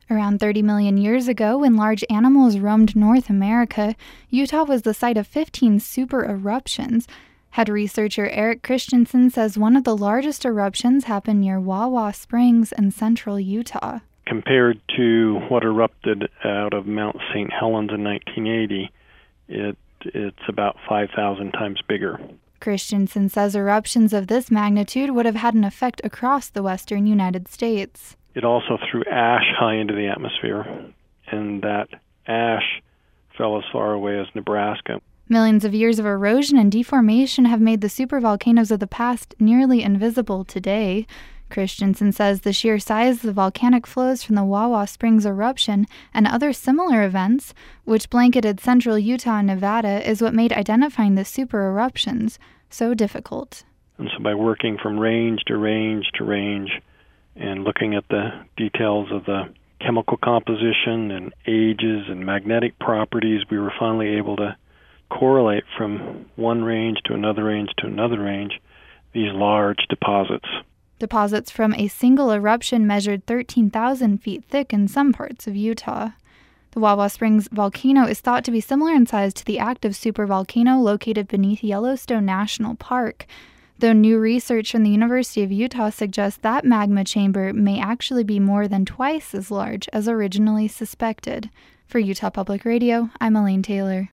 Around 30 million years ago, when large animals roamed North America, Utah was the site of 15 super eruptions. Head researcher Eric Christensen says one of the largest eruptions happened near Wawa Springs in central Utah. Compared to what erupted out of Mount St. Helens in 1980, it's about 5,000 times bigger. Christensen says eruptions of this magnitude would have had an effect across the western United States. It also threw ash high into the atmosphere, and that ash fell as far away as Nebraska. Millions of years of erosion and deformation have made the supervolcanoes of the past nearly invisible today. Christensen says the sheer size of the volcanic flows from the Wawa Springs eruption and other similar events, which blanketed central Utah and Nevada, is what made identifying the super eruptions so difficult. And so by working from range to range to range and looking at the details of the chemical composition and ages and magnetic properties, we were finally able to correlate from one range to another range to another range these large deposits. Deposits from a single eruption measured 13,000 feet thick in some parts of Utah. The Wawa Springs volcano is thought to be similar in size to the active supervolcano located beneath Yellowstone National Park, though new research from the University of Utah suggests that magma chamber may actually be more than twice as large as originally suspected. For Utah Public Radio, I'm Elaine Taylor.